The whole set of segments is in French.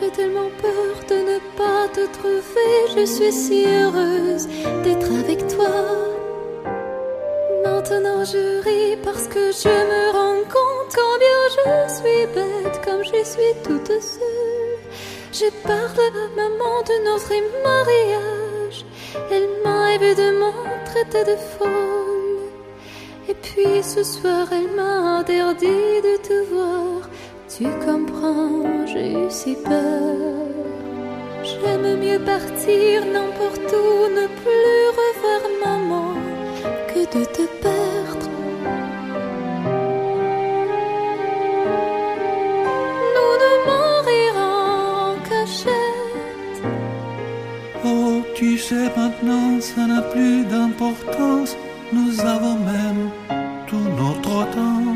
j'ai tellement peur de ne pas te trouver. Je suis si heureuse d'être avec toi. Maintenant je ris parce que je me rends compte combien je suis bête, comme je suis toute seule. Je parle à maman de notre mariage. Elle m'a évidemment traité de folle. Et puis ce soir elle m'a interdit de te voir. Tu comprends, j'ai eu si peur. J'aime mieux partir n'importe où, ne plus revoir maman, que de te perdre. Nous nous morirons en cachette. Oh, tu sais maintenant, ça n'a plus d'importance. Nous avons même tout notre temps.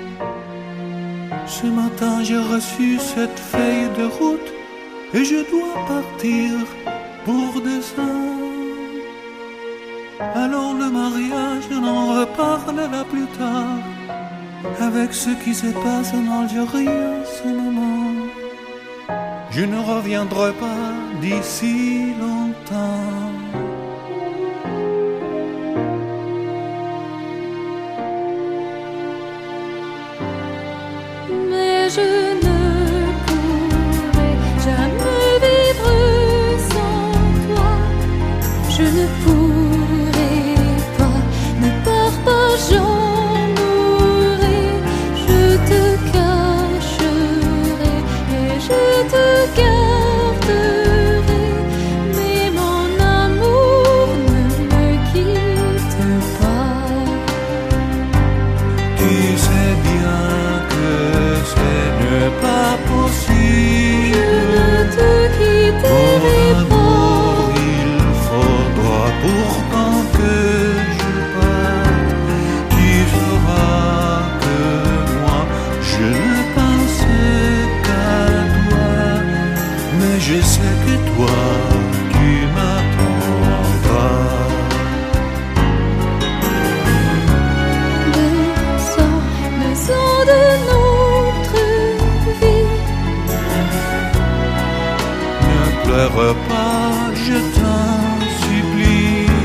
Ce matin, j'ai reçu cette feuille de route et je dois partir pour descendre. Alors le mariage, on en reparlera plus tard. Avec ce qui se passe en Algérie en ce moment, je ne reviendrai pas d'ici longtemps. Mais je ne pourrai jamais vivre sans toi. Je ne pourrai pas, ne pars pas, j'en mourrai. Je te cacherai et je te garderai. Mais mon amour, ne me quitte pas. Tu sais bien que ce n'est pas possible. Je ne te quitterai Mon pas. amour, il faudra pourtant que je parte. Tu sauras que moi, je ne pense qu'à toi. Mais je sais que toi, tu m'attendras. Deux ans de notre vie. Ne pleure pas, je t'en supplie.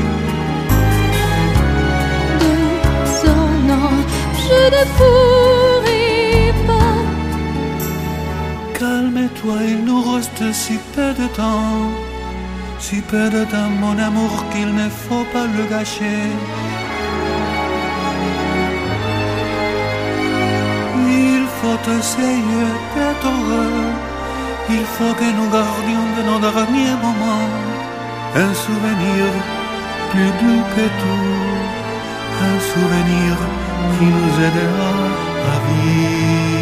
2 ans, non, je ne pourrai pas. Calme-toi, il nous reste si peu de temps. Si peu de temps, mon amour, qu'il ne faut pas le gâcher. Il faut essayer d'être heureux. Il faut que nous gardions de nos derniers moments un souvenir plus doux que tout. Un souvenir qui nous aidera à vivre.